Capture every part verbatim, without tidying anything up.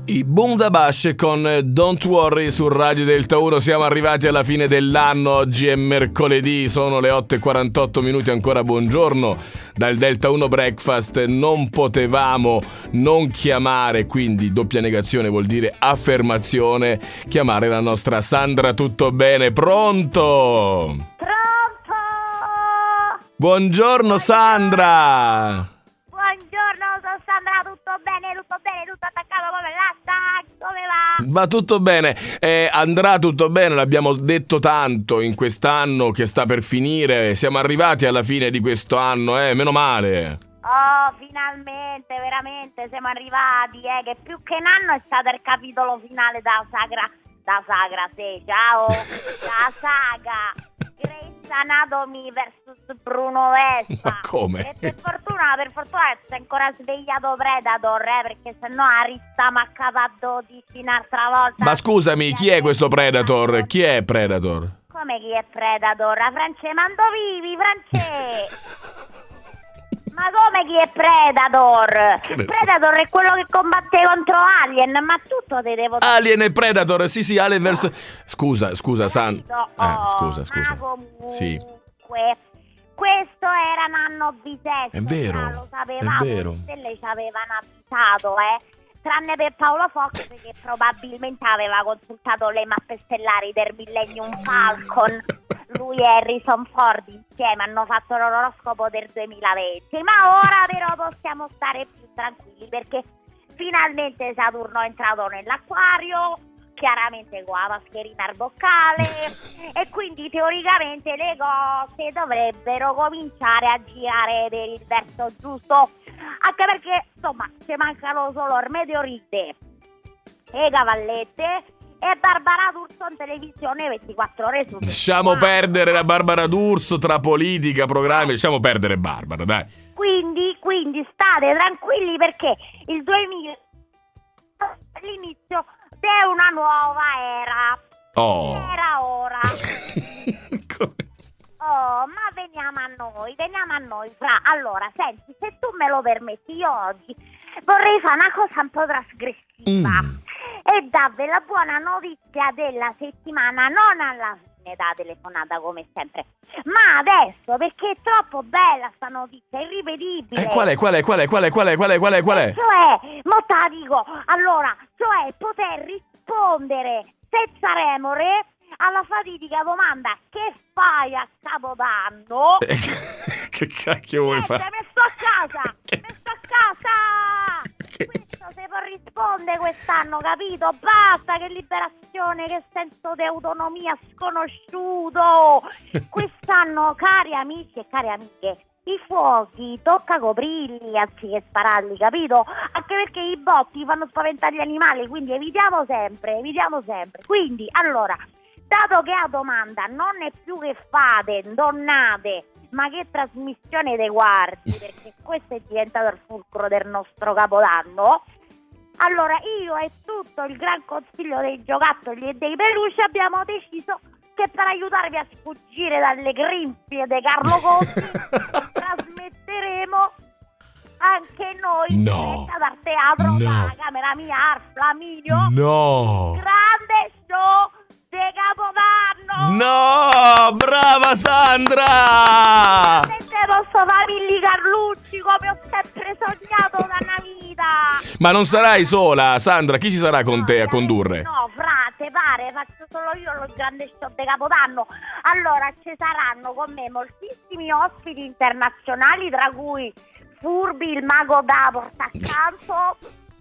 I Bundabash con Don't Worry su Radio Delta uno. Siamo arrivati alla fine dell'anno, oggi è mercoledì, sono le otto e quarantotto minuti, ancora buongiorno dal Delta uno Breakfast. Non potevamo non chiamare, quindi doppia negazione vuol dire affermazione, chiamare la nostra Sandra. Tutto bene? Pronto? Pronto? Buongiorno Sandra! Buongiorno, sono Sandra, tutto bene, tutto bene, tutto attaccato come l'asta, come va? Va tutto bene, eh, andrà tutto bene, l'abbiamo detto tanto in quest'anno che sta per finire, siamo arrivati alla fine di questo anno, eh, meno male. Oh, finalmente, veramente, siamo arrivati, eh, che più che un anno è stato il capitolo finale da Sagra, da Sagra, sì, ciao, da saga. Grey's Anatomy versus Bruno Vespa. Ma come? E per fortuna, per fortuna si è ancora svegliato Predator, eh, perché sennò arristiamo a capo a dodici un'altra volta. Ma scusami, chi è questo Predator? Chi è Predator? Come chi è Predator? A France, mando vivi, France! Ma come chi è Predator? Predator è quello che combatte contro Alien, ma tutto te devo dire. Alien e Predator, sì sì, Alien verso... Scusa, scusa, San... Oh, eh, scusa, scusa. Ma comunque, sì. Questo era un anno bisestro. È vero, già lo sapevamo, è vero. le stelle ci avevano avvisato, eh. Tranne per Paolo Fox, che probabilmente aveva consultato le mappe stellari del Millennium Falcon. Lui e Harrison Ford insieme hanno fatto l'oroscopo del duemilaventi. Ma ora però possiamo stare più tranquilli, perché finalmente Saturno è entrato nell'acquario, chiaramente con la mascherina al boccale, e quindi teoricamente le cose dovrebbero cominciare a girare per il verso giusto, anche perché insomma ci mancano solo il meteorite e cavallette e Barbara D'Urso in televisione ventiquattro ore su. Lasciamo perdere la Barbara D'Urso tra politica, programmi, lasciamo perdere Barbara, dai. Quindi, quindi state tranquilli, perché il duemila è l'inizio di una nuova era. Oh. Era ora. Come? Oh, ma veniamo a noi, veniamo a noi, Fra. Allora, senti, se tu me lo permetti, io oggi vorrei fare una cosa un po' trasgressiva Mm. e darvi la buona notizia della settimana, non alla fine da telefonata come sempre, ma adesso, perché è troppo bella sta notizia, è irripetibile. Eh, qual è, qual è, qual è, qual è, qual è, qual è, qual è, qual è? Cioè, mo te la dico, allora, cioè poter rispondere senza remore alla fatidica domanda: che fai a Capodanno? Eh, che cacchio vuoi Niente, fare? mi sto a casa, mi sto a casa. Che- Questo si può rispondere quest'anno, capito? Basta, che liberazione, che senso di autonomia sconosciuto. Quest'anno, cari amici e cari amiche, i fuochi tocca coprirli anziché spararli, capito? Anche perché i botti fanno spaventare gli animali, quindi evitiamo sempre, evitiamo sempre. Quindi, allora, dato che la domanda non è più che fate, donnate, ma che trasmissione dei guardi, perché questo è diventato il fulcro del nostro Capodanno, allora io e tutto il gran consiglio dei giocattoli e dei peluche abbiamo deciso che per aiutarvi a sfuggire dalle grinfie di Carlo Conti trasmetteremo anche noi No. diretta dal teatro, No. dalla camera mia al Flaminio. No. Grande show di Capodanno. No, brava Sandra! Veramente posso fare Milli Carlucci come ho sempre sognato da una vita. Ma non sarai sola, Sandra, chi ci sarà con te a condurre? No, frate, pare, faccio solo io lo grande show di Capodanno. Allora, ci saranno con me moltissimi ospiti internazionali, tra cui Furbi, il mago da portaccanto,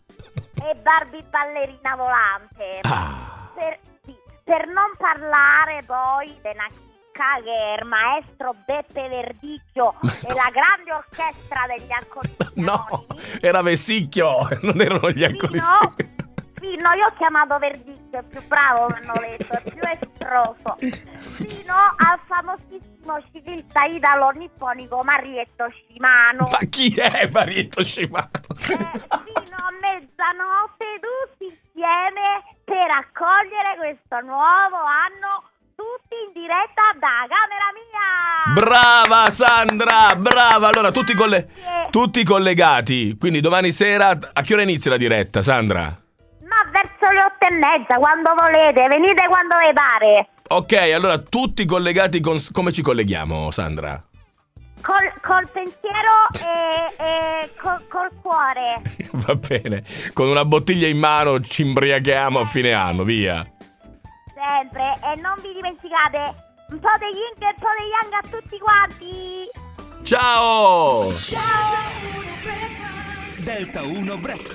e Barbie ballerina volante. Ah. Per, sì, per non parlare poi della chicca che è il maestro Beppe Verdicchio e la grande orchestra degli alcolisti No, anonimi. era Vesicchio, non erano gli alcolisti. Fino, fino, io ho chiamato Verdicchio, è più bravo, mi hanno detto, è più estroso. Fino al famosissimo ciclista italo-nipponico Marietto Shimano. Ma chi è Marietto Shimano? Eh, fino a mezzanotte tutti insieme per accogliere questo nuovo anno, tutti in diretta da camera mia. Brava Sandra, brava. Allora tutti, colle- Grazie. tutti collegati. Quindi domani sera a che ora inizia la diretta, Sandra? Ma verso le otto e mezza, quando volete, venite quando vi pare. Ok, allora tutti collegati con... Come ci colleghiamo, Sandra? Col, col pensiero e, e col, col cuore. Va bene, con una bottiglia in mano ci imbriachiamo a fine anno, via. Sempre, e non vi dimenticate un po' di yin e un po' di yang a tutti quanti. Ciao! Ciao! Delta uno Breakfast.